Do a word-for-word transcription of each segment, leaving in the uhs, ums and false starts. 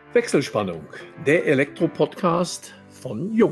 Wechselspannung, der Elektro-Podcast von Jung.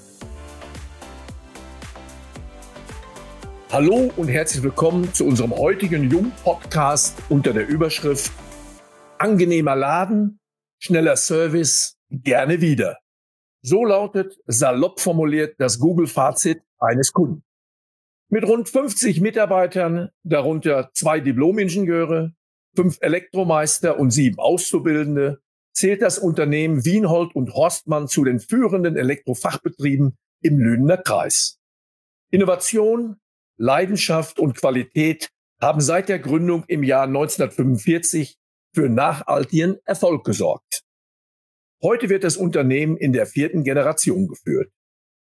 Hallo und herzlich willkommen zu unserem heutigen Jung-Podcast unter der Überschrift Angenehmer Laden, schneller Service, gerne wieder. So lautet salopp formuliert das Google-Fazit eines Kunden. Mit rund fünfzig Mitarbeitern, darunter zwei Diplom-Ingenieure, fünf Elektromeister und sieben Auszubildende, zählt das Unternehmen Wienhold und Horstmann zu den führenden Elektrofachbetrieben im Lünener Kreis. Innovation, Leidenschaft und Qualität haben seit der Gründung im Jahr neunzehnhundertfünfundvierzig für nachhaltigen Erfolg gesorgt. Heute wird das Unternehmen in der vierten Generation geführt.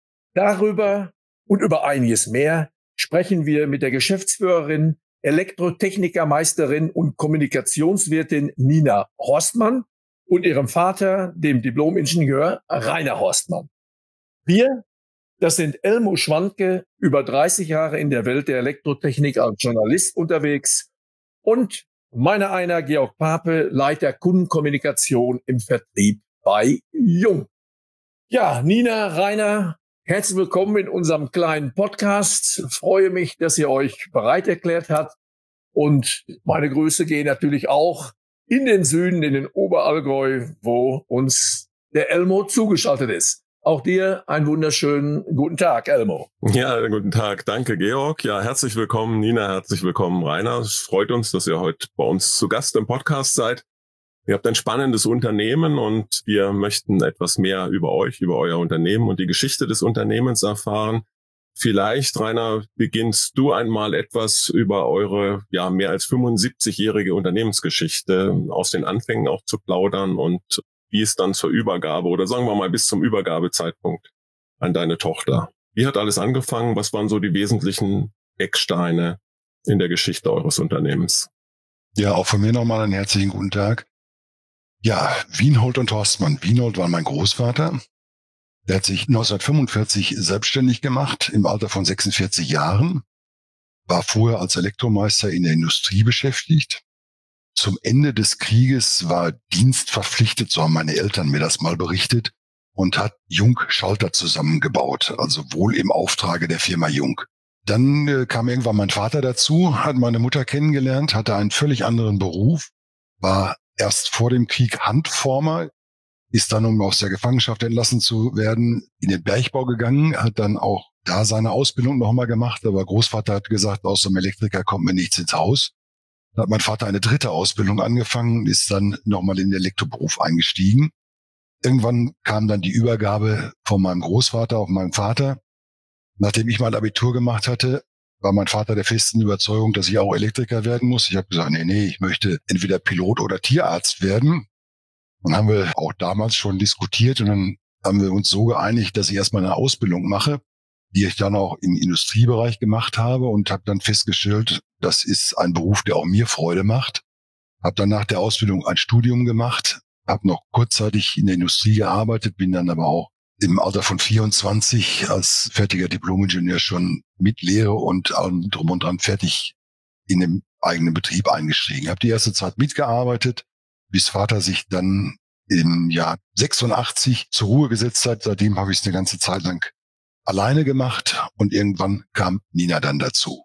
Darüber und über einiges mehr sprechen wir mit der Geschäftsführerin, Elektrotechnikermeisterin und Kommunikationswirtin Nina Horstmann und ihrem Vater, dem Diplom-Ingenieur Rainer Horstmann. Wir, das sind Elmo Schwanke, über dreißig Jahre in der Welt der Elektrotechnik als Journalist unterwegs, und meiner einer, Georg Pape, Leiter Kundenkommunikation im Vertrieb bei Jung. Ja, Nina, Rainer, herzlich willkommen in unserem kleinen Podcast. Ich freue mich, dass ihr euch bereit erklärt habt, und meine Grüße gehen natürlich auch in den Süden, in den Oberallgäu, wo uns der Elmo zugeschaltet ist. Auch dir einen wunderschönen guten Tag, Elmo. Ja, guten Tag. Danke, Georg. Ja, herzlich willkommen, Nina. Herzlich willkommen, Rainer. Es freut uns, dass ihr heute bei uns zu Gast im Podcast seid. Ihr habt ein spannendes Unternehmen und wir möchten etwas mehr über euch, über euer Unternehmen und die Geschichte des Unternehmens erfahren. Vielleicht, Rainer, beginnst du einmal etwas über eure ja mehr als fünfundsiebzigjährige Unternehmensgeschichte aus den Anfängen auch zu plaudern und wie es dann zur Übergabe oder sagen wir mal bis zum Übergabezeitpunkt an deine Tochter. Wie hat alles angefangen? Was waren so die wesentlichen Ecksteine in der Geschichte eures Unternehmens? Ja, auch von mir nochmal einen herzlichen guten Tag. Ja, Wienhold und Horstmann. Wienhold war mein Großvater. Der hat sich neunzehnhundertfünfundvierzig selbstständig gemacht, im Alter von sechsundvierzig Jahren, war vorher als Elektromeister in der Industrie beschäftigt. Zum Ende des Krieges war dienstverpflichtet, so haben meine Eltern mir das mal berichtet, und hat Jung Schalter zusammengebaut, also wohl im Auftrage der Firma Jung. Dann äh, kam irgendwann mein Vater dazu, hat meine Mutter kennengelernt, hatte einen völlig anderen Beruf, war erst vor dem Krieg Handformer, ist dann, um aus der Gefangenschaft entlassen zu werden, in den Bergbau gegangen, hat dann auch da seine Ausbildung nochmal gemacht. Aber Großvater hat gesagt, aus dem Elektriker kommt mir nichts ins Haus. Dann hat mein Vater eine dritte Ausbildung angefangen, ist dann nochmal in den Elektroberuf eingestiegen. Irgendwann kam dann die Übergabe von meinem Großvater auf meinen Vater. Nachdem ich mein Abitur gemacht hatte, war mein Vater der festen Überzeugung, dass ich auch Elektriker werden muss. Ich habe gesagt, nee, nee, ich möchte entweder Pilot oder Tierarzt werden. Dann haben wir auch damals schon diskutiert und dann haben wir uns so geeinigt, dass ich erstmal eine Ausbildung mache, die ich dann auch im Industriebereich gemacht habe, und habe dann festgestellt, das ist ein Beruf, der auch mir Freude macht. Habe dann nach der Ausbildung ein Studium gemacht, habe noch kurzzeitig in der Industrie gearbeitet, bin dann aber auch im Alter von vierundzwanzig als fertiger Diplom-Ingenieur schon mit Lehre und allem drum und dran fertig in dem eigenen Betrieb eingestiegen. Habe die erste Zeit mitgearbeitet, bis Vater sich dann im Jahr sechsundachtzig zur Ruhe gesetzt hat. Seitdem habe ich es eine ganze Zeit lang alleine gemacht und irgendwann kam Nina dann dazu.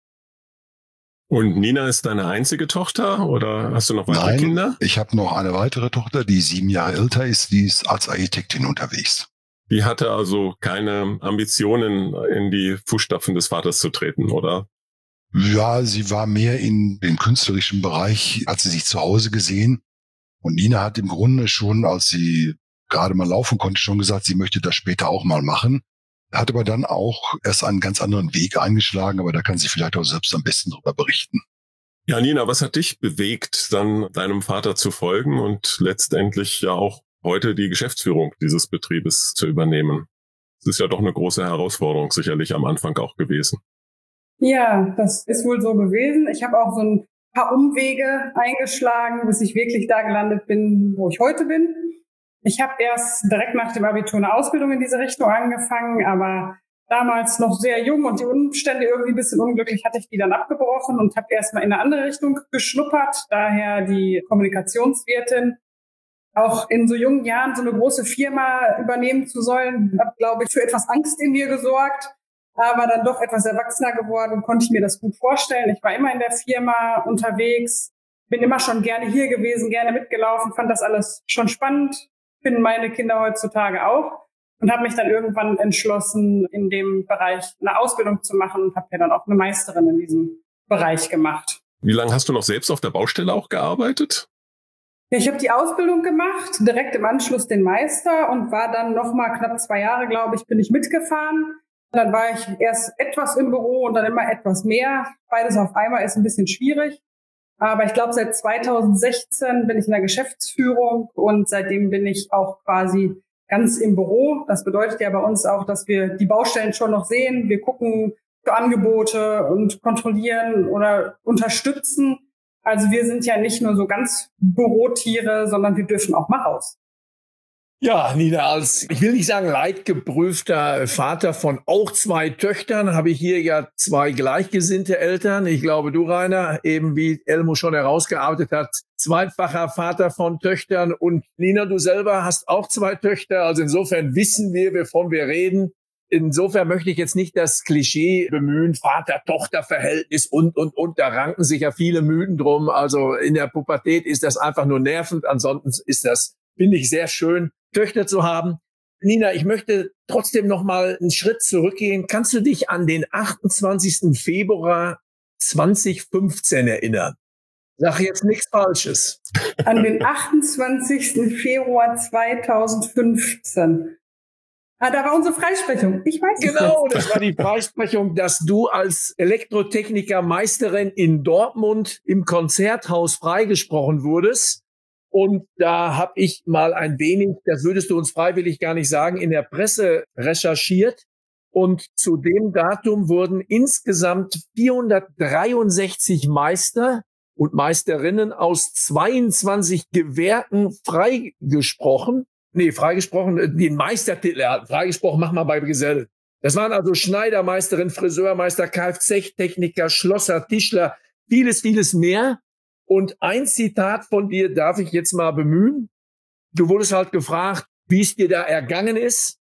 Und Nina ist deine einzige Tochter oder hast du noch weitere Nein, Kinder? Ich habe noch eine weitere Tochter, die sieben Jahre älter ist, die ist als Architektin unterwegs. Die hatte also keine Ambitionen, in die Fußstapfen des Vaters zu treten, oder? Ja, sie war mehr in dem künstlerischen Bereich, hat sie sich zu Hause gesehen. Und Nina hat im Grunde schon, als sie gerade mal laufen konnte, schon gesagt, sie möchte das später auch mal machen. Hat aber dann auch erst einen ganz anderen Weg eingeschlagen, aber da kann sie vielleicht auch selbst am besten drüber berichten. Ja, Nina, was hat dich bewegt, dann deinem Vater zu folgen und letztendlich ja auch heute die Geschäftsführung dieses Betriebes zu übernehmen? Das ist ja doch eine große Herausforderung sicherlich am Anfang auch gewesen. Ja, das ist wohl so gewesen. Ich habe auch so ein paar Umwege eingeschlagen, bis ich wirklich da gelandet bin, wo ich heute bin. Ich habe erst direkt nach dem Abitur eine Ausbildung in diese Richtung angefangen, aber damals noch sehr jung und die Umstände irgendwie ein bisschen unglücklich, hatte ich die dann abgebrochen und habe erstmal in eine andere Richtung geschnuppert, daher die Kommunikationswirtin. Auch in so jungen Jahren so eine große Firma übernehmen zu sollen, hat, glaube ich, für etwas Angst in mir gesorgt. Aber dann doch etwas erwachsener geworden, konnte ich mir das gut vorstellen. Ich war immer in der Firma unterwegs, bin immer schon gerne hier gewesen, gerne mitgelaufen, fand das alles schon spannend, finden meine Kinder heutzutage auch und habe mich dann irgendwann entschlossen, in dem Bereich eine Ausbildung zu machen und habe ja dann auch eine Meisterin in diesem Bereich gemacht. Wie lange hast du noch selbst auf der Baustelle auch gearbeitet? Ja, ich habe die Ausbildung gemacht, direkt im Anschluss den Meister und war dann noch mal knapp zwei Jahre, glaube ich, bin ich mitgefahren. Dann war ich erst etwas im Büro und dann immer etwas mehr. Beides auf einmal ist ein bisschen schwierig. Aber ich glaube, seit zweitausendsechzehn bin ich in der Geschäftsführung und seitdem bin ich auch quasi ganz im Büro. Das bedeutet ja bei uns auch, dass wir die Baustellen schon noch sehen. Wir gucken für Angebote und kontrollieren oder unterstützen. Also wir sind ja nicht nur so ganz Bürotiere, sondern wir dürfen auch mal raus. Ja, Nina, als, ich will nicht sagen leidgeprüfter Vater von auch zwei Töchtern, habe ich hier ja zwei gleichgesinnte Eltern. Ich glaube, du, Rainer, eben wie Elmo schon herausgearbeitet hat, zweifacher Vater von Töchtern. Und Nina, du selber hast auch zwei Töchter. Also insofern wissen wir, wovon wir reden. Insofern möchte ich jetzt nicht das Klischee bemühen, Vater-Tochter-Verhältnis und, und, und. Da ranken sich ja viele Mythen drum. Also in der Pubertät ist das einfach nur nervend. Ansonsten ist das, finde ich, sehr schön, Töchter zu haben. Nina, ich möchte trotzdem noch mal einen Schritt zurückgehen. Kannst du dich an den achtundzwanzigsten Februar zweitausendfünfzehn erinnern? Sag jetzt nichts Falsches. An den achtundzwanzigsten Februar zweitausendfünfzehn. Ah, da war unsere Freisprechung. Ich weiß es Genau, jetzt. das war die Freisprechung, dass du als Elektrotechniker-Meisterin in Dortmund im Konzerthaus freigesprochen wurdest. Und da habe ich mal ein wenig, das würdest du uns freiwillig gar nicht sagen, in der Presse recherchiert. Und zu dem Datum wurden insgesamt vierhundertdreiundsechzig Meister und Meisterinnen aus zweiundzwanzig Gewerken freigesprochen. Nee, freigesprochen, den Meistertitel erhalten. Freigesprochen, mach mal bei Gesellen. Das waren also Schneidermeisterin, Friseurmeister, Kfz-Techniker, Schlosser, Tischler, vieles, vieles mehr. Und ein Zitat von dir darf ich jetzt mal bemühen. Du wurdest halt gefragt, wie es dir da ergangen ist.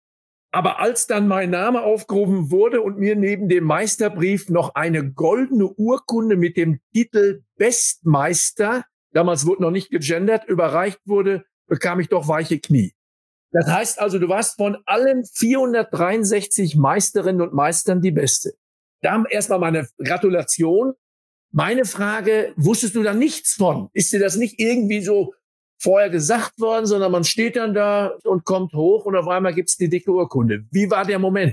Aber als dann mein Name aufgerufen wurde und mir neben dem Meisterbrief noch eine goldene Urkunde mit dem Titel Bestmeister, damals wurde noch nicht gegendert, überreicht wurde, bekam ich doch weiche Knie. Das heißt also, du warst von allen vierhundertdreiundsechzig Meisterinnen und Meistern die Beste. Da erstmal meine Gratulation. Meine Frage, wusstest du da nichts von? Ist dir das nicht irgendwie so vorher gesagt worden, sondern man steht dann da und kommt hoch und auf einmal gibt's die dicke Urkunde. Wie war der Moment?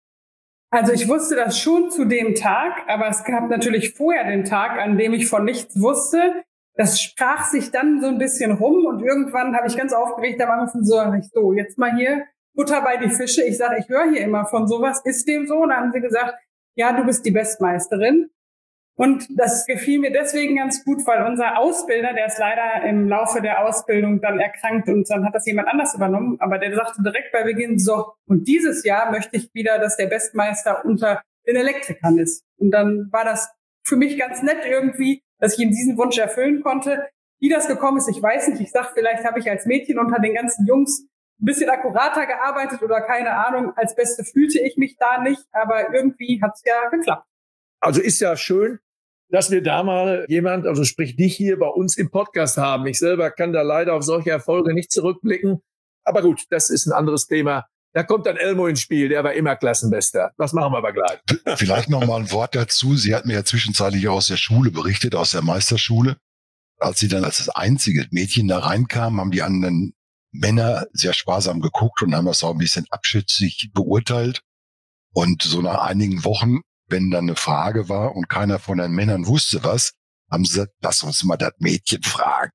Also ich wusste das schon zu dem Tag, aber es gab natürlich vorher den Tag, an dem ich von nichts wusste. Das sprach sich dann so ein bisschen rum und irgendwann habe ich ganz aufgeregt am Anfang so, so, jetzt mal hier Butter bei die Fische. Ich sage, ich höre hier immer von sowas. Ist dem so? Und dann haben sie gesagt, ja, du bist die Bestmeisterin. Und das gefiel mir deswegen ganz gut, weil unser Ausbilder, der ist leider im Laufe der Ausbildung dann erkrankt und dann hat das jemand anders übernommen, aber der sagte direkt bei Beginn, so, und dieses Jahr möchte ich wieder, dass der Bestmeister unter den Elektrikern ist. Und dann war das für mich ganz nett irgendwie, dass ich ihm diesen Wunsch erfüllen konnte. Wie das gekommen ist, ich weiß nicht. Ich sag, vielleicht habe ich als Mädchen unter den ganzen Jungs ein bisschen akkurater gearbeitet oder keine Ahnung. Als Beste fühlte ich mich da nicht, aber irgendwie hat's ja geklappt. Also ist ja schön, dass wir da mal jemand, also sprich dich hier bei uns im Podcast haben. Ich selber kann da leider auf solche Erfolge nicht zurückblicken. Aber gut, das ist ein anderes Thema. Da kommt dann Elmo ins Spiel, der war immer Klassenbester. Das machen wir aber gleich. Vielleicht noch mal ein Wort dazu. Sie hat mir ja zwischenzeitlich aus der Schule berichtet, aus der Meisterschule. Als sie dann als das einzige Mädchen da reinkam, haben die anderen Männer sehr sparsam geguckt und haben das auch ein bisschen abschätzig beurteilt. Und so nach einigen Wochen, wenn dann eine Frage war und keiner von den Männern wusste was, haben sie gesagt, lass uns mal das Mädchen fragen.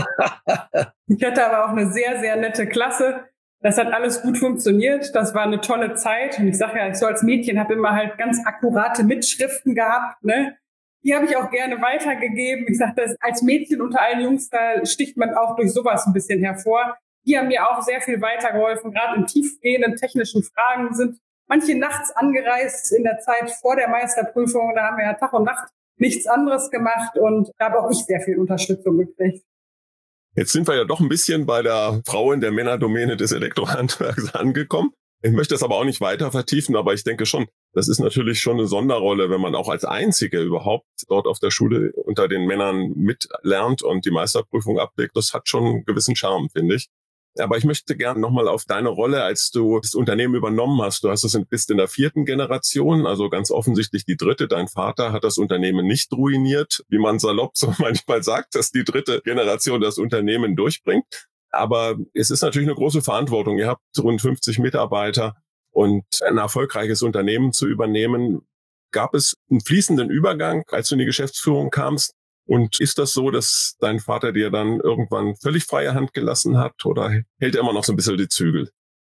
Ich hatte aber auch eine sehr, sehr nette Klasse. Das hat alles gut funktioniert. Das war eine tolle Zeit. Und ich sage ja, ich so als Mädchen habe immer halt ganz akkurate Mitschriften gehabt, ne? Die habe ich auch gerne weitergegeben. Ich sage, das als Mädchen unter allen Jungs, da sticht man auch durch sowas ein bisschen hervor. Die haben mir auch sehr viel weitergeholfen. Gerade in tiefgehenden technischen Fragen sind manche nachts angereist in der Zeit vor der Meisterprüfung. Da haben wir ja Tag und Nacht nichts anderes gemacht und da habe auch ich sehr viel Unterstützung gekriegt. Jetzt sind wir ja doch ein bisschen bei der Frau in der Männerdomäne des Elektrohandwerks angekommen. Ich möchte das aber auch nicht weiter vertiefen, aber ich denke schon, das ist natürlich schon eine Sonderrolle, wenn man auch als Einzige überhaupt dort auf der Schule unter den Männern mitlernt und die Meisterprüfung ablegt. Das hat schon einen gewissen Charme, finde ich. Aber ich möchte gerne nochmal auf deine Rolle, als du das Unternehmen übernommen hast. Du hast es bist in der vierten Generation, also ganz offensichtlich die dritte. Dein Vater hat das Unternehmen nicht ruiniert, wie man salopp so manchmal sagt, dass die dritte Generation das Unternehmen durchbringt. Aber es ist natürlich eine große Verantwortung. Ihr habt rund fünfzig Mitarbeiter und ein erfolgreiches Unternehmen zu übernehmen. Gab es einen fließenden Übergang, als du in die Geschäftsführung kamst? Und ist das so, dass dein Vater dir dann irgendwann völlig freie Hand gelassen hat oder hält er immer noch so ein bisschen die Zügel?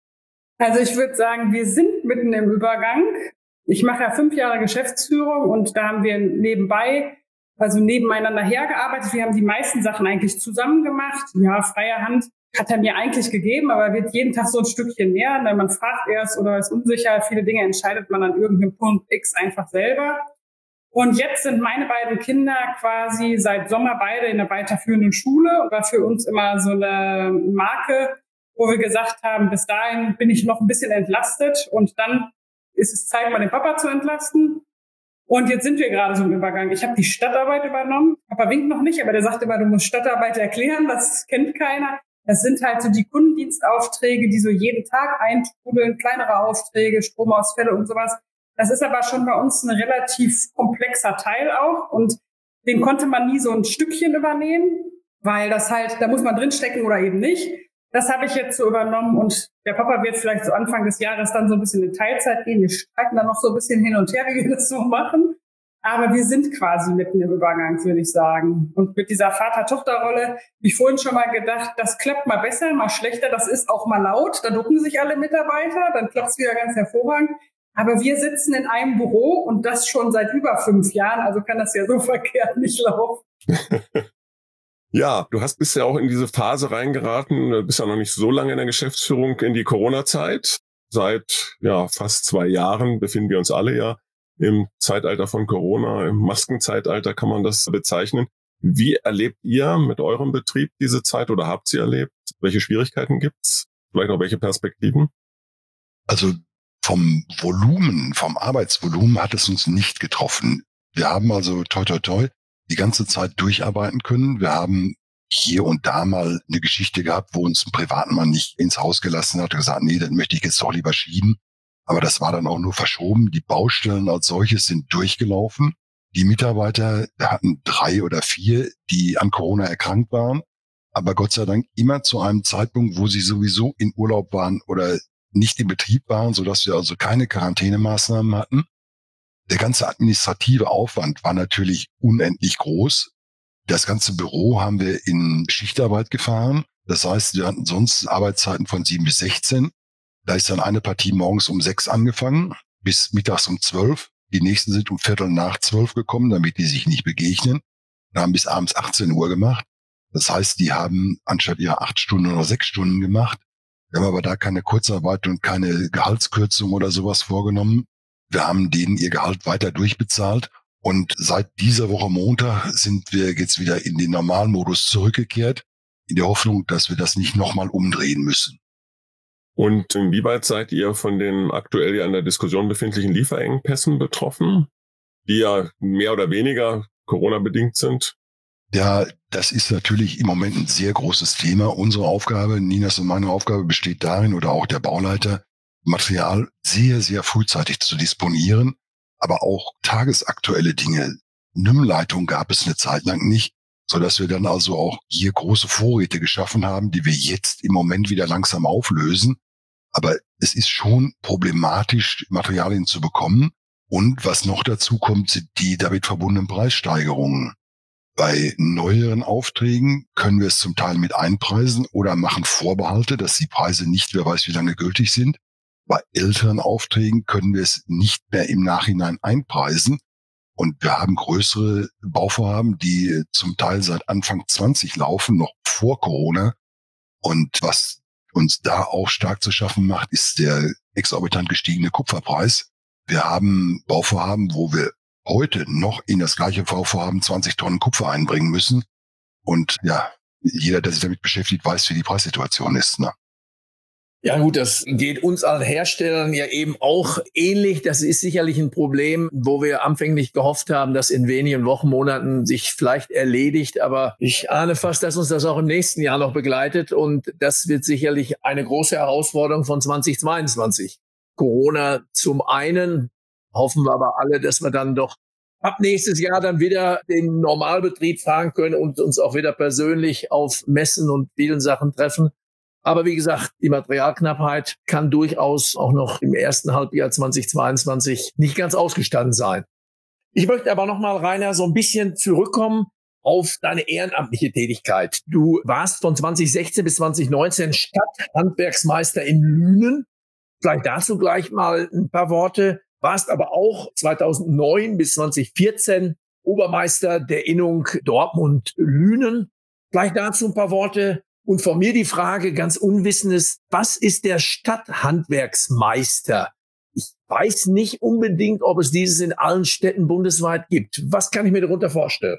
Also ich würde sagen, wir sind mitten im Übergang. Ich mache ja fünf Jahre Geschäftsführung und da haben wir nebenbei, also nebeneinander hergearbeitet. Wir haben die meisten Sachen eigentlich zusammen gemacht. Ja, freie Hand hat er mir eigentlich gegeben, aber wird jeden Tag so ein Stückchen mehr. Denn man fragt erst oder ist unsicher. Viele Dinge entscheidet man an irgendeinem Punkt X einfach selber. Und jetzt sind meine beiden Kinder quasi seit Sommer beide in der weiterführenden Schule und war für uns immer so eine Marke, wo wir gesagt haben, bis dahin bin ich noch ein bisschen entlastet und dann ist es Zeit, mal den Papa zu entlasten. Und jetzt sind wir gerade so im Übergang. Ich habe die Stadtarbeit übernommen. Papa winkt noch nicht, aber der sagt immer, du musst Stadtarbeit erklären, das kennt keiner. Das sind halt so die Kundendienstaufträge, die so jeden Tag eintrudeln, kleinere Aufträge, Stromausfälle und sowas. Das ist aber schon bei uns ein relativ komplexer Teil auch und den konnte man nie so ein Stückchen übernehmen, weil das halt, da muss man drinstecken oder eben nicht. Das habe ich jetzt so übernommen und der Papa wird vielleicht so Anfang des Jahres dann so ein bisschen in Teilzeit gehen. Wir streiten dann noch so ein bisschen hin und her, wie wir das so machen. Aber wir sind quasi mitten im Übergang, würde ich sagen. Und mit dieser Vater-Tochter-Rolle habe ich vorhin schon mal gedacht, das klappt mal besser, mal schlechter. Das ist auch mal laut, da ducken sich alle Mitarbeiter, dann klappt es wieder ganz hervorragend. Aber wir sitzen in einem Büro und das schon seit über fünf Jahren, also kann das ja so verkehrt nicht laufen. Ja, du hast bisher auch in diese Phase reingeraten, du bist ja noch nicht so lange in der Geschäftsführung, in die Corona-Zeit. Seit ja fast zwei Jahren befinden wir uns alle ja im Zeitalter von Corona, im Maskenzeitalter kann man das bezeichnen. Wie erlebt ihr mit eurem Betrieb diese Zeit oder habt sie erlebt? Welche Schwierigkeiten gibt's? Vielleicht auch welche Perspektiven? Also vom Volumen, vom Arbeitsvolumen hat es uns nicht getroffen. Wir haben also toi toi toi die ganze Zeit durcharbeiten können. Wir haben hier und da mal eine Geschichte gehabt, wo uns ein Privatmann nicht ins Haus gelassen hat und gesagt, nee, das möchte ich jetzt doch lieber schieben. Aber das war dann auch nur verschoben. Die Baustellen als solches sind durchgelaufen. Die Mitarbeiter hatten drei oder vier, die an Corona erkrankt waren. Aber Gott sei Dank immer zu einem Zeitpunkt, wo sie sowieso in Urlaub waren oder nicht im Betrieb waren, sodass wir also keine Quarantänemaßnahmen hatten. Der ganze administrative Aufwand war natürlich unendlich groß. Das ganze Büro haben wir in Schichtarbeit gefahren. Das heißt, wir hatten sonst Arbeitszeiten von sieben bis sechzehn. Da ist dann eine Partie morgens um sechs angefangen, bis mittags um zwölf. Die nächsten sind um Viertel nach zwölf gekommen, damit die sich nicht begegnen. Und haben bis abends achtzehn Uhr gemacht. Das heißt, die haben anstatt ihrer acht Stunden oder sechs Stunden gemacht. Wir haben aber da keine Kurzarbeit und keine Gehaltskürzung oder sowas vorgenommen. Wir haben denen ihr Gehalt weiter durchbezahlt. Und seit dieser Woche Montag sind wir jetzt wieder in den Normalmodus zurückgekehrt, in der Hoffnung, dass wir das nicht nochmal umdrehen müssen. Und inwieweit seid ihr von den aktuell ja in der Diskussion befindlichen Lieferengpässen betroffen, die ja mehr oder weniger Corona-bedingt sind? Ja, das ist natürlich im Moment ein sehr großes Thema. Unsere Aufgabe, Ninas und meine Aufgabe besteht darin, oder auch der Bauleiter, Material sehr, sehr frühzeitig zu disponieren, aber auch tagesaktuelle Dinge. N I M-Leitung gab es eine Zeit lang nicht, sodass wir dann also auch hier große Vorräte geschaffen haben, die wir jetzt im Moment wieder langsam auflösen. Aber es ist schon problematisch, Materialien zu bekommen. Und was noch dazu kommt, sind die damit verbundenen Preissteigerungen. Bei neueren Aufträgen können wir es zum Teil mit einpreisen oder machen Vorbehalte, dass die Preise nicht, wer weiß wie lange gültig sind. Bei älteren Aufträgen können wir es nicht mehr im Nachhinein einpreisen. Und wir haben größere Bauvorhaben, die zum Teil seit Anfang zwanzig laufen, noch vor Corona. Und was uns da auch stark zu schaffen macht, ist der exorbitant gestiegene Kupferpreis. Wir haben Bauvorhaben, wo wir heute noch in das gleiche Bauvorhaben zwanzig Tonnen Kupfer einbringen müssen. Und ja, jeder, der sich damit beschäftigt, weiß, wie die Preissituation ist. Ne? Ja gut, das geht uns als Herstellern ja eben auch ähnlich. Das ist sicherlich ein Problem, wo wir anfänglich gehofft haben, dass in wenigen Wochen, Monaten sich vielleicht erledigt. Aber ich ahne fast, dass uns das auch im nächsten Jahr noch begleitet. Und das wird sicherlich eine große Herausforderung von zweitausendzweiundzwanzig. Corona zum einen, hoffen wir aber alle, dass wir dann doch ab nächstes Jahr dann wieder den Normalbetrieb fahren können und uns auch wieder persönlich auf Messen und vielen Sachen treffen. Aber wie gesagt, die Materialknappheit kann durchaus auch noch im ersten Halbjahr zweitausendzweiundzwanzig nicht ganz ausgestanden sein. Ich möchte aber nochmal, Rainer, so ein bisschen zurückkommen auf deine ehrenamtliche Tätigkeit. Du warst von zweitausendsechzehn bis zweitausendneunzehn Stadthandwerksmeister in Lünen. Vielleicht dazu gleich mal ein paar Worte. Warst aber auch zweitausendneun bis zweitausendvierzehn Obermeister der Innung Dortmund-Lünen. Vielleicht dazu ein paar Worte. Und von mir die Frage, ganz Unwissendes, was ist der Stadthandwerksmeister? Ich weiß nicht unbedingt, ob es dieses in allen Städten bundesweit gibt. Was kann ich mir darunter vorstellen?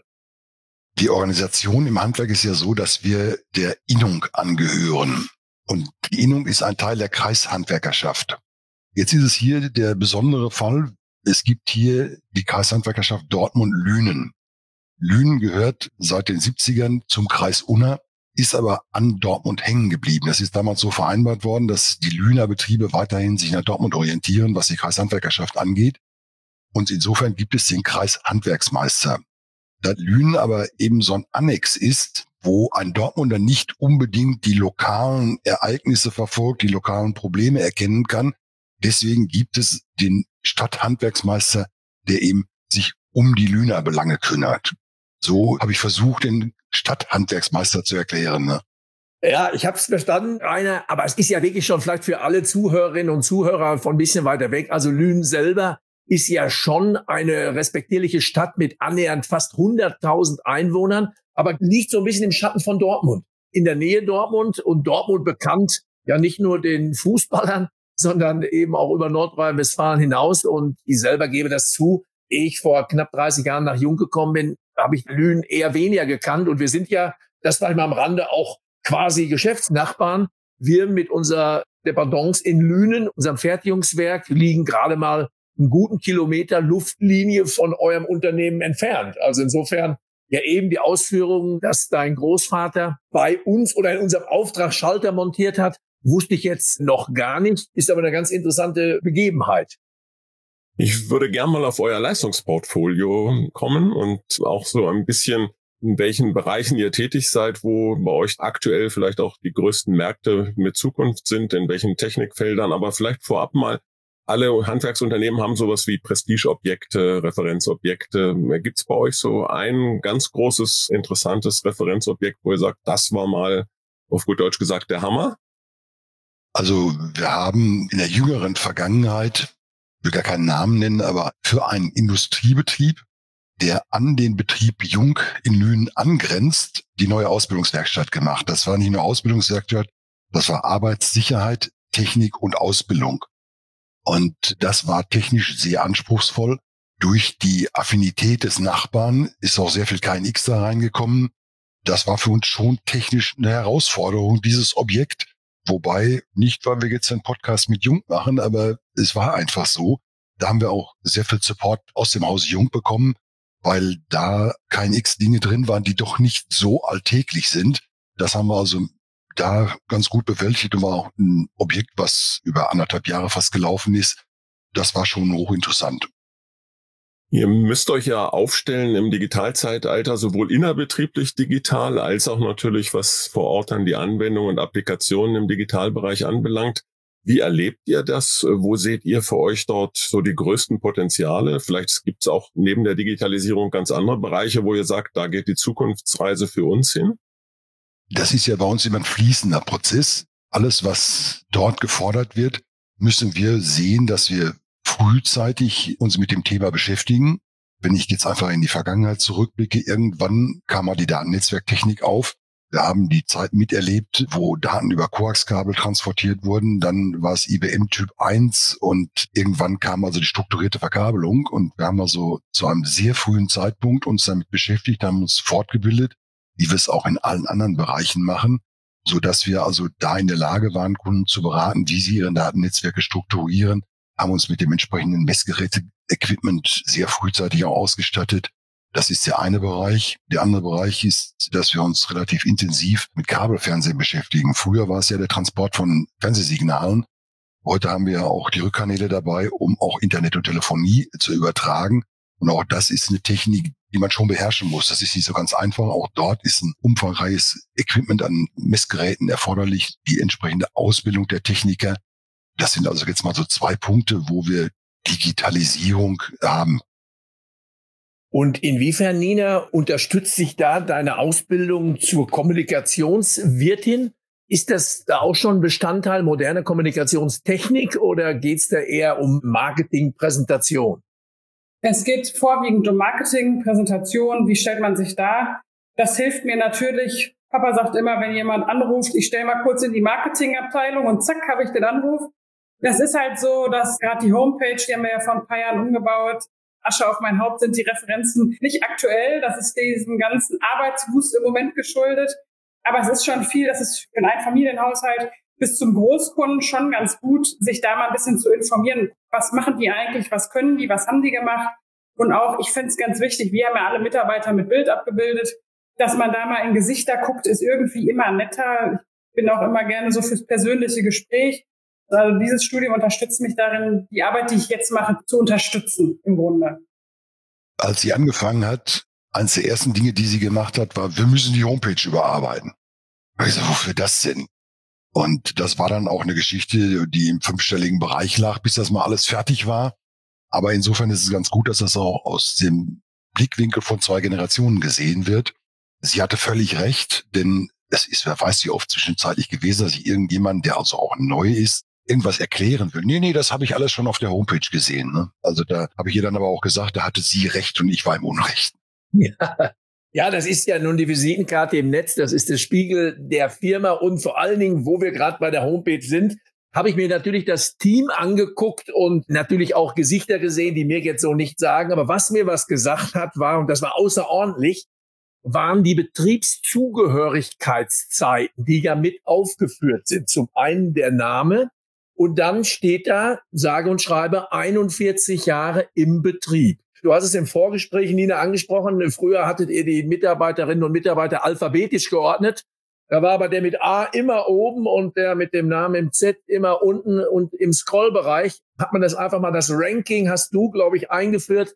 Die Organisation im Handwerk ist ja so, dass wir der Innung angehören. Und die Innung ist ein Teil der Kreishandwerkerschaft. Jetzt ist es hier der besondere Fall. Es gibt hier die Kreishandwerkerschaft Dortmund-Lünen. Lünen gehört seit den siebzigern zum Kreis Unna, ist aber an Dortmund hängen geblieben. Das ist damals so vereinbart worden, dass die Lüner Betriebe weiterhin sich nach Dortmund orientieren, was die Kreishandwerkerschaft angeht. Und insofern gibt es den Kreishandwerksmeister. Da Lünen aber eben so ein Annex ist, wo ein Dortmunder nicht unbedingt die lokalen Ereignisse verfolgt, die lokalen Probleme erkennen kann. Deswegen gibt es den Stadthandwerksmeister, der eben sich um die Lüner Belange kümmert. So habe ich versucht, den Stadthandwerksmeister zu erklären. Ne? Ja, ich habe es verstanden, Rainer, aber es ist ja wirklich schon vielleicht für alle Zuhörerinnen und Zuhörer von ein bisschen weiter weg. Also Lünen selber ist ja schon eine respektierliche Stadt mit annähernd fast hunderttausend Einwohnern, aber liegt so ein bisschen im Schatten von Dortmund. In der Nähe Dortmund und Dortmund bekannt ja nicht nur den Fußballern, sondern eben auch über Nordrhein-Westfalen hinaus. Und ich selber gebe das zu, ehe ich vor knapp dreißig Jahren nach Jung gekommen bin, habe ich Lünen eher weniger gekannt. Und wir sind ja, das vielleicht mal am Rande, auch quasi Geschäftsnachbarn. Wir mit unserer Dependance in Lünen, unserem Fertigungswerk, liegen gerade mal einen guten Kilometer Luftlinie von eurem Unternehmen entfernt. Also insofern ja eben die Ausführungen, dass dein Großvater bei uns oder in unserem Auftrag Schalter montiert hat, wusste ich jetzt noch gar nicht, ist aber eine ganz interessante Begebenheit. Ich würde gerne mal auf euer Leistungsportfolio kommen und auch so ein bisschen, in welchen Bereichen ihr tätig seid, wo bei euch aktuell vielleicht auch die größten Märkte mit Zukunft sind, in welchen Technikfeldern, aber vielleicht vorab mal, alle Handwerksunternehmen haben sowas wie Prestigeobjekte, Referenzobjekte. Gibt es bei euch so ein ganz großes, interessantes Referenzobjekt, wo ihr sagt, das war mal, auf gut Deutsch gesagt, der Hammer? Also wir haben in der jüngeren Vergangenheit, ich will gar keinen Namen nennen, aber für einen Industriebetrieb, der an den Betrieb Jung in Lünen angrenzt, die neue Ausbildungswerkstatt gemacht. Das war nicht nur Ausbildungswerkstatt, das war Arbeitssicherheit, Technik und Ausbildung. Und das war technisch sehr anspruchsvoll. Durch die Affinität des Nachbarn ist auch sehr viel K N X da reingekommen. Das war für uns schon technisch eine Herausforderung, dieses Objekt. Wobei, nicht weil wir jetzt einen Podcast mit Jung machen, aber es war einfach so. Da haben wir auch sehr viel Support aus dem Haus Jung bekommen, weil da K N X-Dinge drin waren, die doch nicht so alltäglich sind. Das haben wir also da ganz gut bewältigt und war auch ein Objekt, was über anderthalb Jahre fast gelaufen ist. Das war schon hochinteressant. Ihr müsst euch ja aufstellen im Digitalzeitalter, sowohl innerbetrieblich digital, als auch natürlich, was vor Ort dann die Anwendungen und Applikationen im Digitalbereich anbelangt. Wie erlebt ihr das? Wo seht ihr für euch dort so die größten Potenziale? Vielleicht gibt es auch neben der Digitalisierung ganz andere Bereiche, wo ihr sagt, da geht die Zukunftsreise für uns hin? Das ist ja bei uns immer ein fließender Prozess. Alles, was dort gefordert wird, müssen wir sehen, dass wir frühzeitig uns mit dem Thema beschäftigen. Wenn ich jetzt einfach in die Vergangenheit zurückblicke, irgendwann kam mal die Datennetzwerktechnik auf. Wir haben die Zeit miterlebt, wo Daten über Koaxkabel transportiert wurden. Dann war es I B M Typ eins und irgendwann kam also die strukturierte Verkabelung. Und wir haben also zu einem sehr frühen Zeitpunkt uns damit beschäftigt, haben uns fortgebildet. wie wir es auch in allen anderen Bereichen machen, so dass wir also da in der Lage waren, Kunden zu beraten, wie sie ihre Datennetzwerke strukturieren, haben uns mit dem entsprechenden Messgeräte-Equipment sehr frühzeitig auch ausgestattet. Das ist der eine Bereich. Der andere Bereich ist, dass wir uns relativ intensiv mit Kabelfernsehen beschäftigen. Früher war es ja der Transport von Fernsehsignalen. Heute haben wir auch die Rückkanäle dabei, um auch Internet und Telefonie zu übertragen. Und auch das ist eine Technik, die man schon beherrschen muss. Das ist nicht so ganz einfach. Auch dort ist ein umfangreiches Equipment an Messgeräten erforderlich, die entsprechende Ausbildung der Techniker. Das sind also jetzt mal so zwei Punkte, wo wir Digitalisierung haben. Und inwiefern, Nina, unterstützt sich da deine Ausbildung zur Kommunikationswirtin? Ist das da auch schon Bestandteil moderner Kommunikationstechnik oder geht es da eher um Marketing, Präsentation? Es geht vorwiegend um Marketing, Präsentation. Wie stellt man sich dar? Das hilft mir natürlich. Papa sagt immer, wenn jemand anruft, ich stelle mal kurz in die Marketingabteilung und zack, habe ich den Anruf. Das ist halt so, dass gerade die Homepage, die haben wir ja vor ein paar Jahren umgebaut, Asche auf mein Haupt, sind die Referenzen nicht aktuell. Das ist diesem ganzen Arbeitswust im Moment geschuldet. Aber es ist schon viel, das ist für einen Familienhaushalt bis zum Großkunden schon ganz gut, sich da mal ein bisschen zu informieren. Was machen die eigentlich? Was können die? Was haben die gemacht? Und auch, ich finde es ganz wichtig, wir haben ja alle Mitarbeiter mit Bild abgebildet, dass man da mal in Gesichter guckt, ist irgendwie immer netter. Ich bin auch immer gerne so fürs persönliche Gespräch. Also dieses Studium unterstützt mich darin, die Arbeit, die ich jetzt mache, zu unterstützen im Grunde. Als sie angefangen hat, eines der ersten Dinge, die sie gemacht hat, war, wir müssen die Homepage überarbeiten. Ich so, wofür das denn? Und das war dann auch eine Geschichte, die im fünfstelligen Bereich lag, bis das mal alles fertig war. Aber insofern ist es ganz gut, dass das auch aus dem Blickwinkel von zwei Generationen gesehen wird. Sie hatte völlig recht, denn es ist, wer weiß wie oft zwischenzeitlich gewesen, dass ich irgendjemand, der also auch neu ist, irgendwas erklären will. Nee, nee, das habe ich alles schon auf der Homepage gesehen. Ne? Also da habe ich ihr dann aber auch gesagt, da hatte sie recht und ich war im Unrecht. Ja. Ja, das ist ja nun die Visitenkarte im Netz, das ist der Spiegel der Firma und vor allen Dingen, wo wir gerade bei der Homepage sind, habe ich mir natürlich das Team angeguckt und natürlich auch Gesichter gesehen, die mir jetzt so nicht sagen, aber was mir was gesagt hat war, und das war außerordentlich, waren die Betriebszugehörigkeitszeiten, die ja mit aufgeführt sind. Zum einen der Name und dann steht da, sage und schreibe, einundvierzig Jahre im Betrieb. Du hast es im Vorgespräch, Nina, angesprochen. Früher hattet ihr die Mitarbeiterinnen und Mitarbeiter alphabetisch geordnet. Da war aber der mit A immer oben und der mit dem Namen im Z immer unten. Und im Scrollbereich hat man das einfach mal, das Ranking hast du, glaube ich, eingeführt,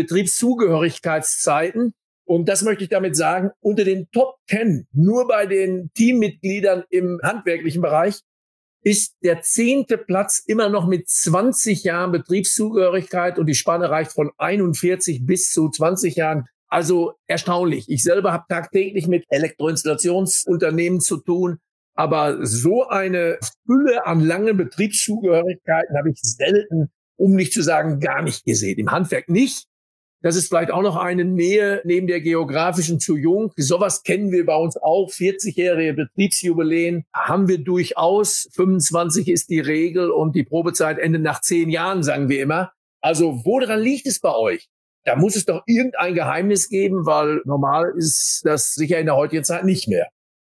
Betriebszugehörigkeitszeiten. Und das möchte ich damit sagen, unter den Top Ten, nur bei den Teammitgliedern im handwerklichen Bereich, ist der zehnte Platz immer noch mit zwanzig Jahren Betriebszugehörigkeit und die Spanne reicht von einundvierzig bis zu zwanzig Jahren. Also erstaunlich. Ich selber habe tagtäglich mit Elektroinstallationsunternehmen zu tun, aber so eine Fülle an langen Betriebszugehörigkeiten habe ich selten, um nicht zu sagen, gar nicht gesehen. Im Handwerk nicht. Das ist vielleicht auch noch eine Nähe neben der geografischen zu Jung. Sowas kennen wir bei uns auch. vierzigjährige Betriebsjubiläen haben wir durchaus. fünfundzwanzig ist die Regel und die Probezeit endet nach zehn Jahren, sagen wir immer. Also woran liegt es bei euch? Da muss es doch irgendein Geheimnis geben, weil normal ist das sicher in der heutigen Zeit nicht mehr.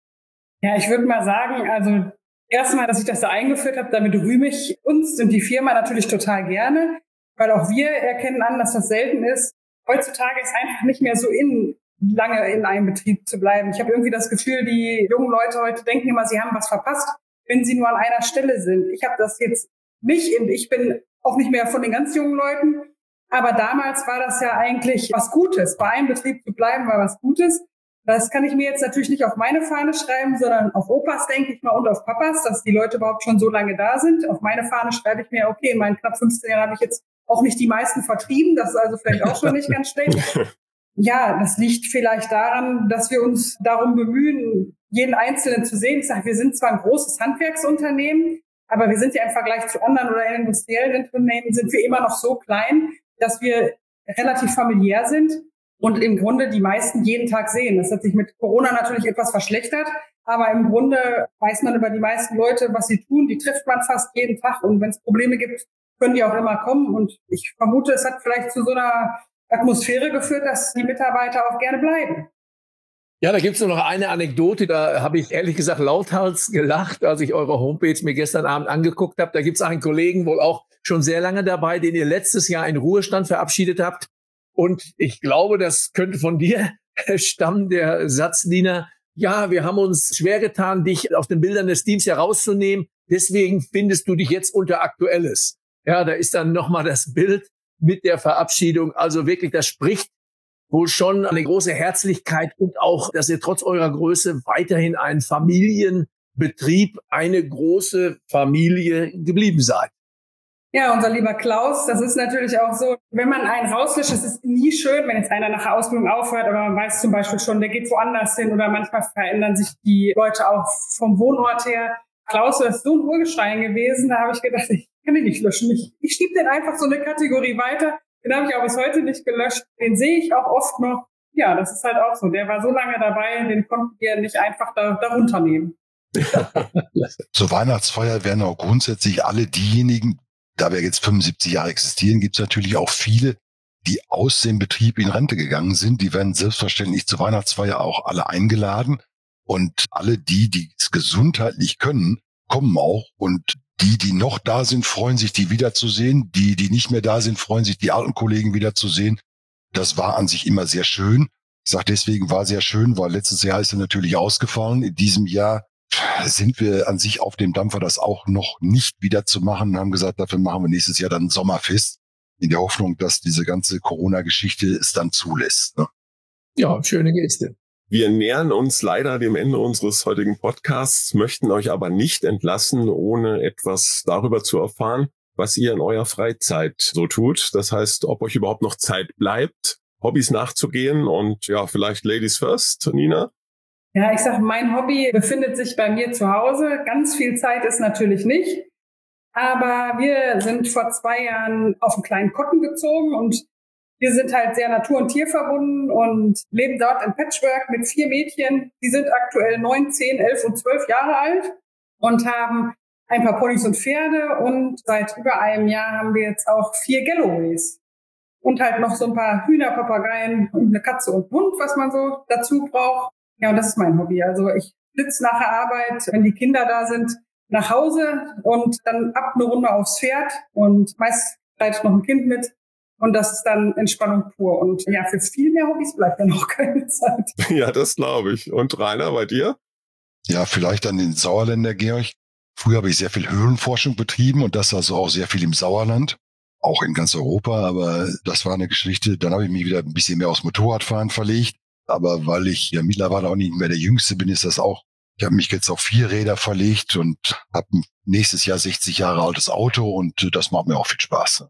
Ja, ich würde mal sagen, also erstmal, dass ich das da eingeführt habe, damit rühme ich uns und die Firma natürlich total gerne, weil auch wir erkennen an, dass das selten ist. Heutzutage ist einfach nicht mehr so in, lange in einem Betrieb zu bleiben. Ich habe irgendwie das Gefühl, die jungen Leute heute denken immer, sie haben was verpasst, wenn sie nur an einer Stelle sind. Ich habe das jetzt nicht, ich bin auch nicht mehr von den ganz jungen Leuten, aber damals war das ja eigentlich was Gutes. Bei einem Betrieb zu bleiben war was Gutes. Das kann ich mir jetzt natürlich nicht auf meine Fahne schreiben, sondern auf Opas, denke ich mal, und auf Papas, dass die Leute überhaupt schon so lange da sind. Auf meine Fahne schreibe ich mir, okay, in meinen knapp fünfzehn Jahren habe ich jetzt auch nicht die meisten vertrieben. Das ist also vielleicht auch schon nicht ganz schlecht. Ja, das liegt vielleicht daran, dass wir uns darum bemühen, jeden Einzelnen zu sehen. Ich sage, wir sind zwar ein großes Handwerksunternehmen, aber wir sind ja im Vergleich zu anderen oder industriellen Unternehmen sind wir immer noch so klein, dass wir relativ familiär sind und im Grunde die meisten jeden Tag sehen. Das hat sich mit Corona natürlich etwas verschlechtert, aber im Grunde weiß man über die meisten Leute, was sie tun. Die trifft man fast jeden Tag und wenn es Probleme gibt, können die auch immer kommen. Und ich vermute, es hat vielleicht zu so einer Atmosphäre geführt, dass die Mitarbeiter auch gerne bleiben. Ja, da gibt's nur noch eine Anekdote, da habe ich ehrlich gesagt lauthals gelacht, als ich eure Homepage mir gestern Abend angeguckt habe. Da gibt's einen Kollegen, wohl auch schon sehr lange dabei, den ihr letztes Jahr in Ruhestand verabschiedet habt. Und ich glaube, das könnte von dir stammen, der Satz, Nina, ja, wir haben uns schwer getan, dich aus den Bildern des Teams herauszunehmen. Deswegen findest du dich jetzt unter Aktuelles. Ja, da ist dann nochmal das Bild mit der Verabschiedung. Also wirklich, das spricht wohl schon eine große Herzlichkeit und auch, dass ihr trotz eurer Größe weiterhin ein Familienbetrieb, eine große Familie geblieben seid. Ja, unser lieber Klaus, das ist natürlich auch so, wenn man einen rauslischt, es ist nie schön, wenn jetzt einer nach der Ausbildung aufhört, aber man weiß zum Beispiel schon, der geht woanders hin oder manchmal verändern sich die Leute auch vom Wohnort her. Klaus, das ist so ein Urgestein gewesen, da habe ich gedacht, ich kann den nicht löschen. Ich, ich schiebe den einfach so eine Kategorie weiter. Den habe ich auch bis heute nicht gelöscht. Den sehe ich auch oft noch. Ja, das ist halt auch so. Der war so lange dabei, den konnten wir nicht einfach da, da runternehmen. Zur Weihnachtsfeier werden auch grundsätzlich alle diejenigen, da wir jetzt fünfundsiebzig Jahre existieren, gibt es natürlich auch viele, die aus dem Betrieb in Rente gegangen sind. Die werden selbstverständlich zur Weihnachtsfeier auch alle eingeladen. Und alle die, die es gesundheitlich können, kommen auch. Und die, die noch da sind, freuen sich, die wiederzusehen. Die, die nicht mehr da sind, freuen sich, die alten Kollegen wiederzusehen. Das war an sich immer sehr schön. Ich sage deswegen war sehr schön, weil letztes Jahr ist er natürlich ausgefallen. In diesem Jahr sind wir an sich auf dem Dampfer, das auch noch nicht wieder zu machen. Und haben gesagt, dafür machen wir nächstes Jahr dann ein Sommerfest. In der Hoffnung, dass diese ganze Corona-Geschichte es dann zulässt. Ne? Ja, schöne Geste. Wir nähern uns leider dem Ende unseres heutigen Podcasts, möchten euch aber nicht entlassen, ohne etwas darüber zu erfahren, was ihr in eurer Freizeit so tut. Das heißt, ob euch überhaupt noch Zeit bleibt, Hobbys nachzugehen und ja, vielleicht Ladies first, Nina? Ja, ich sag, mein Hobby befindet sich bei mir zu Hause. Ganz viel Zeit ist natürlich nicht. Aber wir sind vor zwei Jahren auf einen kleinen Kotten gezogen und wir sind halt sehr natur- und tierverbunden und leben dort im Patchwork mit vier Mädchen. Die sind aktuell neun, zehn, elf und zwölf Jahre alt und haben ein paar Ponys und Pferde. Und seit über einem Jahr haben wir jetzt auch vier Galloways. Und halt noch so ein paar Hühner, Papageien und eine Katze und Hund, was man so dazu braucht. Ja, und das ist mein Hobby. Also ich sitze nach der Arbeit, wenn die Kinder da sind, nach Hause und dann ab eine Runde aufs Pferd und meist gleich noch ein Kind mit. Und das ist dann Entspannung pur. Und ja, für viel mehr Hobbys bleibt ja noch keine Zeit. Ja, das glaube ich. Und Rainer, bei dir? Ja, vielleicht an den Sauerländer, Georg. Früher habe ich sehr viel Höhlenforschung betrieben und das also auch sehr viel im Sauerland. Auch in ganz Europa, aber das war eine Geschichte. Dann habe ich mich wieder ein bisschen mehr aufs Motorradfahren verlegt. Aber weil ich ja mittlerweile auch nicht mehr der Jüngste bin, ist das auch, ich habe mich jetzt auf vier Räder verlegt und habe nächstes Jahr sechzig Jahre altes Auto und das macht mir auch viel Spaß.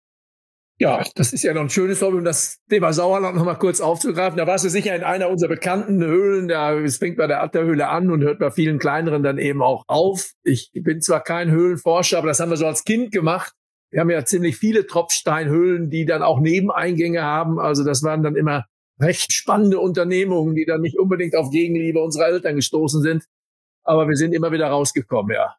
Ja, das ist ja noch ein schönes Hobby, um das Thema Sauerland noch mal kurz aufzugreifen. Da warst du sicher in einer unserer bekannten Höhlen. Da, es fängt bei der Atterhöhle an und hört bei vielen kleineren dann eben auch auf. Ich bin zwar kein Höhlenforscher, aber das haben wir so als Kind gemacht. Wir haben ja ziemlich viele Tropfsteinhöhlen, die dann auch Nebeneingänge haben. Also das waren dann immer recht spannende Unternehmungen, die dann nicht unbedingt auf Gegenliebe unserer Eltern gestoßen sind. Aber wir sind immer wieder rausgekommen, ja.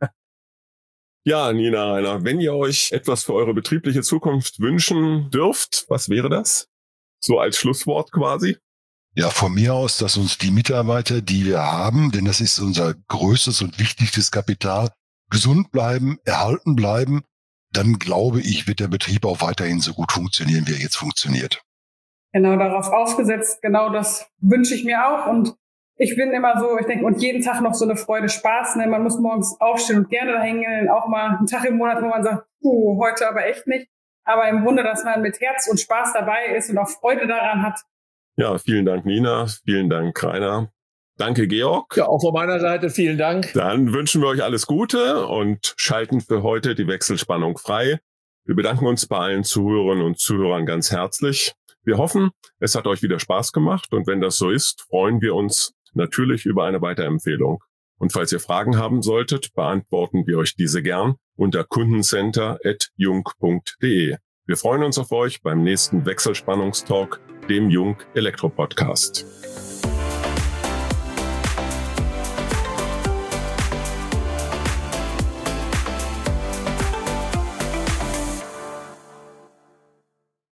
Ja, Nina, Rainer, wenn ihr euch etwas für eure betriebliche Zukunft wünschen dürft, was wäre das? So als Schlusswort quasi. Ja, von mir aus, dass uns die Mitarbeiter, die wir haben, denn das ist unser größtes und wichtigstes Kapital, gesund bleiben, erhalten bleiben, dann glaube ich, wird der Betrieb auch weiterhin so gut funktionieren, wie er jetzt funktioniert. Genau darauf aufgesetzt, genau das wünsche ich mir auch. Und ich bin immer so, ich denke, und jeden Tag noch so eine Freude, Spaß. Ne? Man muss morgens aufstehen und gerne dahin gehen. Auch mal einen Tag im Monat, wo man sagt, puh, heute aber echt nicht. Aber im Grunde, dass man mit Herz und Spaß dabei ist und auch Freude daran hat. Ja, vielen Dank, Nina. Vielen Dank, Rainer. Danke, Georg. Ja, auch von meiner Seite vielen Dank. Dann wünschen wir euch alles Gute und schalten für heute die Wechselspannung frei. Wir bedanken uns bei allen Zuhörerinnen und Zuhörern ganz herzlich. Wir hoffen, es hat euch wieder Spaß gemacht und wenn das so ist, freuen wir uns natürlich über eine Weiterempfehlung. Und falls ihr Fragen haben solltet, beantworten wir euch diese gern unter kundencenter at jung punkt de. Wir freuen uns auf euch beim nächsten Wechselspannungstalk, dem Jung Elektro Podcast.